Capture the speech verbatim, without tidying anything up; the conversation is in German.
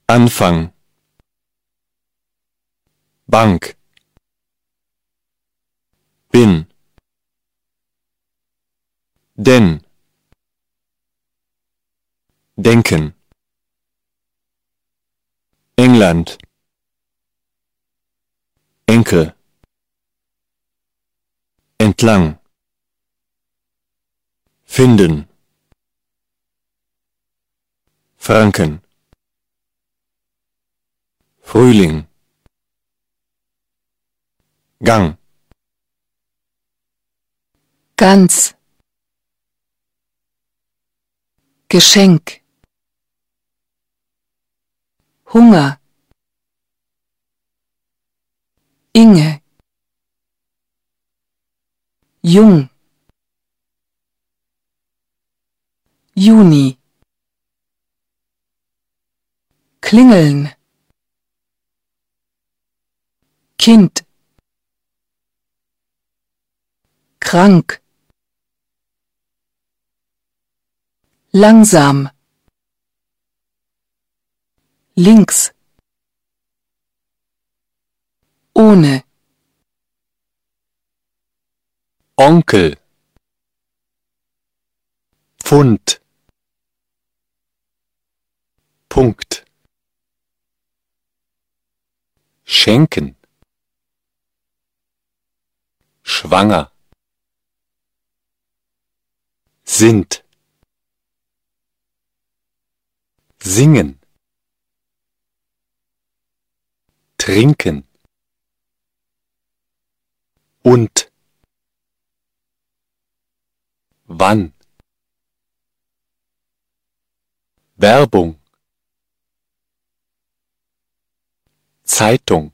Anfang, Bank, bin, denn, denken, England, Enkel, entlang, finden, Franken, Frühling, Gang, ganz, Geschenk, Hunger, Inge, jung, Juni, klingeln, Kind, krank, langsam, links, ohne, Onkel, Pfund, Punkt, schenken, schwanger, sind, singen, trinken und wann, Werbung, Zeitung,